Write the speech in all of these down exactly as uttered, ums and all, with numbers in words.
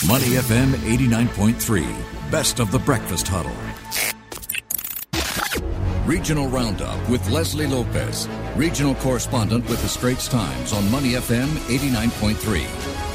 Money F M eighty-nine point three, Best of the Breakfast Huddle. Regional Roundup with Leslie Lopez, regional correspondent with the Straits Times on Money F M eighty-nine point three.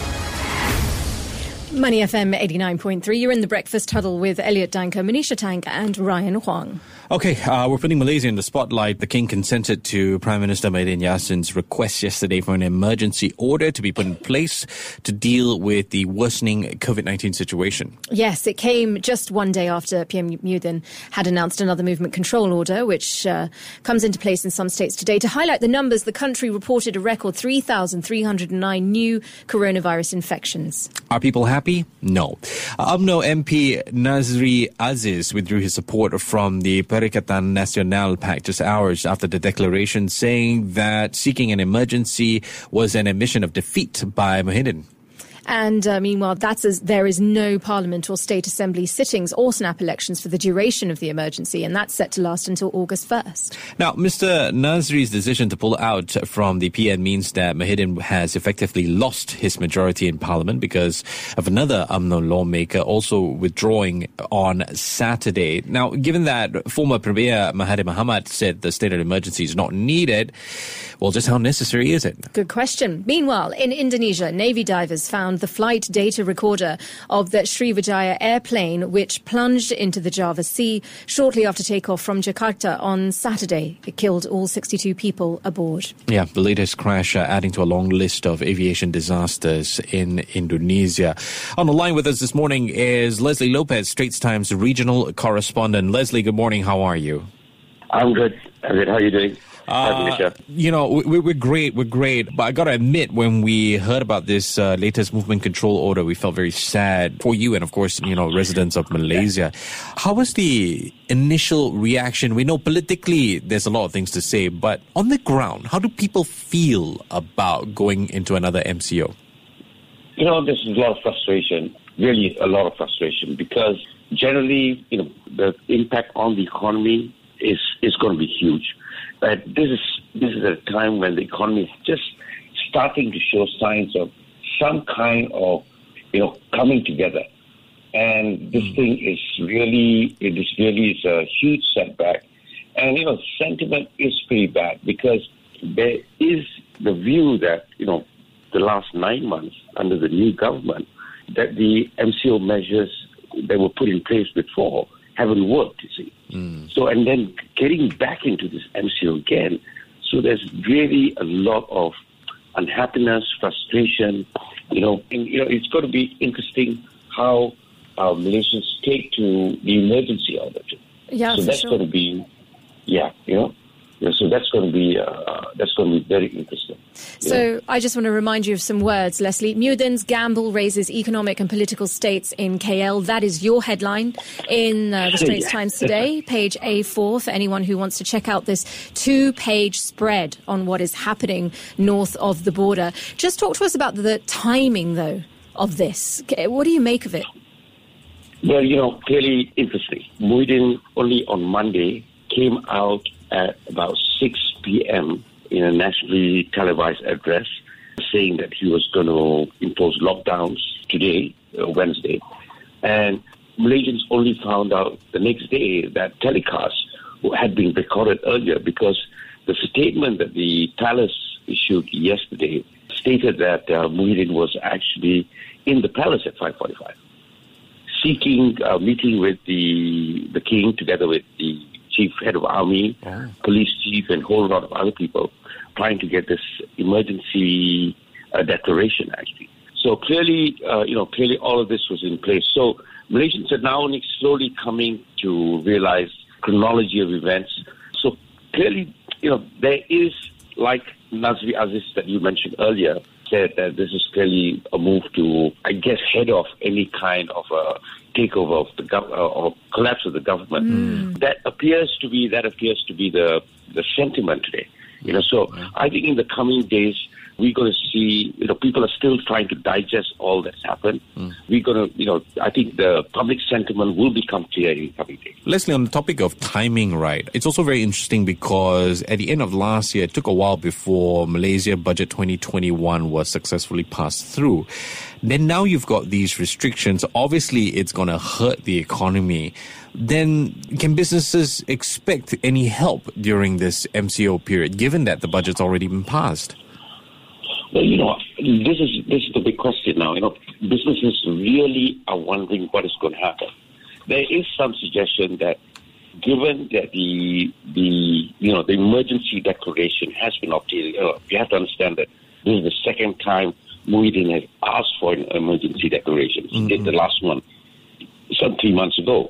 Money F M eighty-nine point three. You're in the Breakfast Huddle with Elliot Danker, Manisha Tang and Ryan Huang. Okay, uh, we're putting Malaysia in the spotlight. The King consented to Prime Minister Muhyiddin Yassin's request yesterday for an emergency order to be put in place to deal with the worsening COVID nineteen situation. Yes, it came just one day after P M Muhyiddin had announced another movement control order, which uh, comes into place in some states today. To highlight the numbers, the country reported a record three thousand three hundred nine new coronavirus infections. Are people happy? No. Uh, U M N O M P Nazri Aziz withdrew his support from the Perikatan Nasional Pact just hours after the declaration, saying that seeking an emergency was an admission of defeat by Muhyiddin. And uh, meanwhile, that's as there is no Parliament or State Assembly sittings or snap elections for the duration of the emergency, and that's set to last until August first. Now, Mister Nazri's decision to pull out from the P N means that Muhyiddin has effectively lost his majority in Parliament because of another U M N O lawmaker also withdrawing on Saturday. Now, given that former Premier Mahathir Mohamad said the state of emergency is not needed, well, just how necessary is it? Good question. Meanwhile, in Indonesia, Navy divers found the flight data recorder of the Srivijaya airplane, which plunged into the Java Sea shortly after takeoff from Jakarta on Saturday. It killed all sixty-two people aboard. Yeah, the latest crash uh, adding to a long list of aviation disasters in Indonesia. On the line with us this morning is Leslie Lopez, Straits Times regional correspondent. Leslie, good morning. How are you? I'm good. I'm good. How are you doing? Uh, you know, we, we're great, we're great. But I got to admit, when we heard about this uh, latest movement control order, we felt very sad for you and, of course, you know, residents of Malaysia. How was the initial reaction? We know politically there's a lot of things to say, but on the ground, how do people feel about going into another M C O? You know, there's a lot of frustration, really a lot of frustration, because generally, you know, the impact on the economy is, is going to be huge. But this is this is a time when the economy is just starting to show signs of some kind of, you know, coming together. And this thing is really, it is really is a huge setback. And, you know, sentiment is pretty bad because there is the view that, you know, the last nine months under the new government, that the M C O measures that were put in place before haven't worked, you see. Mm. So, and then getting back into this M C O again. So there's really a lot of unhappiness, frustration, you know, and, you know, it's going to be interesting how our Malaysians take to the emergency order. Yeah, so for that's sure. going to be, yeah, you know. Yeah, so that's going to be uh, that's going to be very interesting. So yeah. I just want to remind you of some words, Leslie. Muhyiddin's gamble raises economic and political stakes in K L. That is your headline in uh, the Straits yeah. Times today, page A four, for anyone who wants to check out this two-page spread on what is happening north of the border. Just talk to us about the timing, though, of this. What do you make of it? Well, you know, clearly interesting. Muhyiddin only on Monday came out at about six p.m. in a nationally televised address saying that he was going to impose lockdowns today, uh, Wednesday. And Malaysians only found out the next day that telecast had been recorded earlier because the statement that the palace issued yesterday stated that uh, Muhyiddin was actually in the palace at five forty-five, seeking a meeting with the the king together with the chief head of army, yeah. police chief, and a whole lot of other people trying to get this emergency uh, declaration, actually. So clearly, uh, you know, clearly all of this was in place. So Malaysians are now only slowly coming to realize chronology of events. So clearly, you know, there is, like Nazri Aziz that you mentioned earlier, said that this is clearly a move to, I guess, head off any kind of a takeover of the gov- uh, or collapse of the government. Mm. That appears to be that appears to be the the sentiment today. You know, so I think in the coming days We're going to see, you know, people are still trying to digest all that's happened. Mm. We're going to, you know, I think the public sentiment will become clear in coming days. Leslie, on the topic of timing, right, it's also very interesting because at the end of last year, it took a while before Malaysia Budget twenty twenty-one was successfully passed through. Then now you've got these restrictions. Obviously, it's going to hurt the economy. Then can businesses expect any help during this M C O period, given that the budget's already been passed? Well, you know, this is this is the big question now. You know, businesses really are wondering what is going to happen. There is some suggestion that, given that the the you know the emergency declaration has been obtained, you know, you have to understand that this is the second time Muhyiddin has asked for an emergency declaration. He mm-hmm. did the last one some three months ago,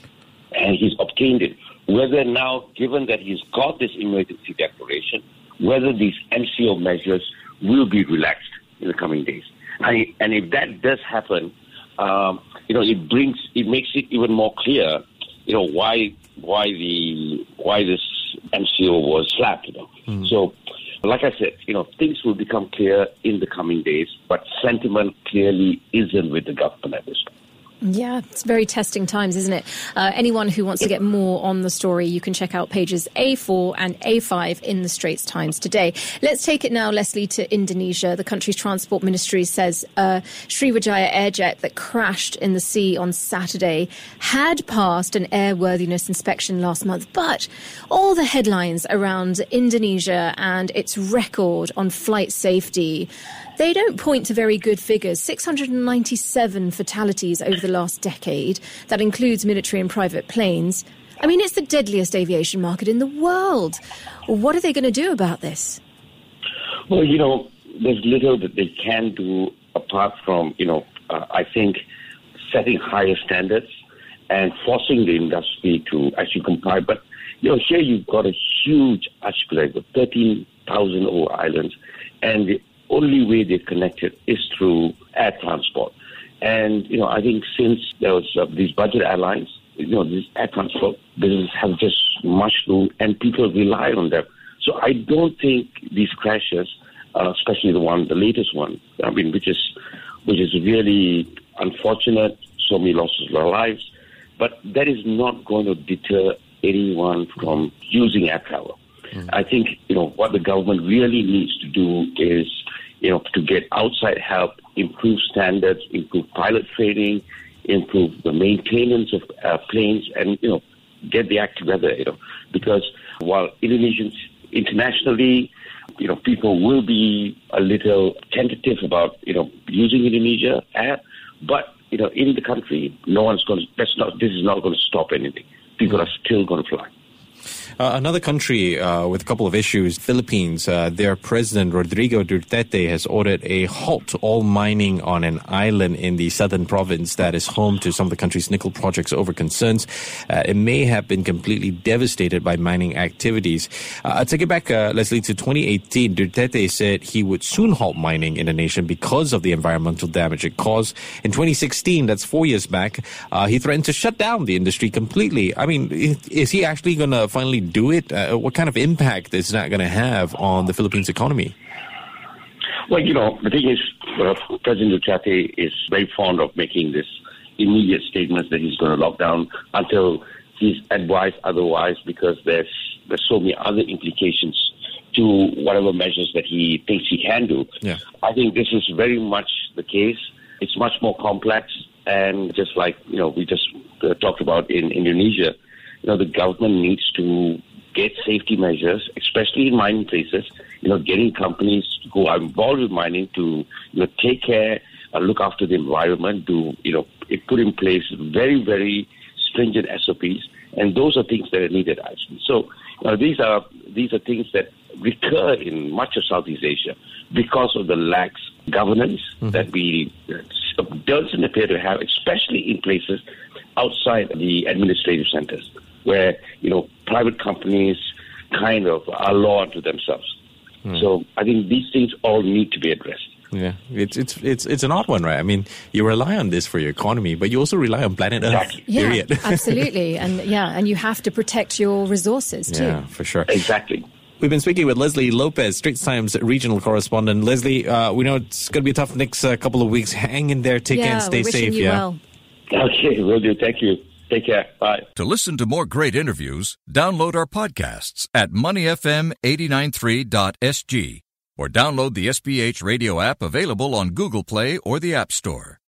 and he's obtained it. Whether now, given that he's got this emergency declaration, whether these M C O measures will be relaxed in the coming days. And, and if that does happen, um, you know, it brings, it makes it even more clear, you know, why why the why this M C O was slapped. You know, mm. So, like I said, you know, things will become clear in the coming days, but sentiment clearly isn't with the government at this point. Yeah, it's very testing times, isn't it? Uh, anyone who wants to get more on the story, you can check out pages A four and A five in the Straits Times today. Let's take it now, Leslie, to Indonesia. The country's transport ministry says uh, Sriwijaya Airjet that crashed in the sea on Saturday had passed an airworthiness inspection last month. But all the headlines around Indonesia and its record on flight safety, they don't point to very good figures. six hundred ninety-seven fatalities over the last decade. That includes military and private planes. I mean, it's the deadliest aviation market in the world. What are they going to do about this? Well, you know, there's little that they can do apart from, you know, uh, I think setting higher standards and forcing the industry to actually comply. But, you know, here you've got a huge archipelago, thirteen thousand over islands, and the only way they're connected is through air transport. And, you know, I think since there was uh, these budget airlines, you know, these air transport businesses have just mushroomed and people rely on them. So I don't think these crashes, uh, especially the one, the latest one, I mean, which is, which is really unfortunate, so many losses of lives, but that is not going to deter anyone from using air travel. Mm. I think, you know, what the government really needs to do is, you know, to get outside help, improve standards, improve pilot training, improve the maintenance of uh, planes, and, you know, get the act together, you know, because while Indonesians internationally, you know, people will be a little tentative about, you know, using Indonesia air, but, you know, in the country, no one's going to, that's not, this is not going to stop anything. People are still going to fly. Uh, another country uh, with a couple of issues, Philippines. Uh, their president, Rodrigo Duterte, has ordered a halt to all mining on an island in the southern province that is home to some of the country's nickel projects over concerns uh, it may have been completely devastated by mining activities. Uh, I'll take it back, uh, Leslie, to twenty eighteen. Duterte said he would soon halt mining in the nation because of the environmental damage it caused. In twenty sixteen, that's four years back, uh, he threatened to shut down the industry completely. I mean, is he actually going to finally do it? Uh, what kind of impact is that going to have on the Philippines economy? Well, you know, the thing is, uh, President Duterte is very fond of making this immediate statements that he's going to lock down until he's advised otherwise, because there's there's so many other implications to whatever measures that he thinks he can do. Yeah. I think this is very much the case. It's much more complex, and just like, you know, we just uh, talked about in Indonesia, you know, the government needs to get safety measures, especially in mining places, you know, getting companies who are involved with mining to, you know, take care, uh, look after the environment, to, you know, put in place very, very stringent S O Ps. And those are things that are needed, actually. So uh, these are these are things that recur in much of Southeast Asia because of the lax governance mm-hmm. that we uh, doesn't appear to have, especially in places outside the administrative centers, where, you know, private companies kind of are law unto themselves. Mm. So I think these things all need to be addressed. Yeah, it's it's it's it's an odd one, right? I mean, you rely on this for your economy, but you also rely on planet Earth. Exactly. Yeah, period. Absolutely, and yeah, and you have to protect your resources too. Yeah, for sure. Exactly. We've been speaking with Leslie Lopez, Straits Times regional correspondent. Leslie, uh, we know it's going to be a tough next uh, couple of weeks. Hang in there, take yeah, care and stay we're wishing safe. You yeah. well. Okay, will do. Thank you. Take care. Bye. To listen to more great interviews, download our podcasts at money f m eight nine three dot s g or download the S B H radio app available on Google Play or the App Store.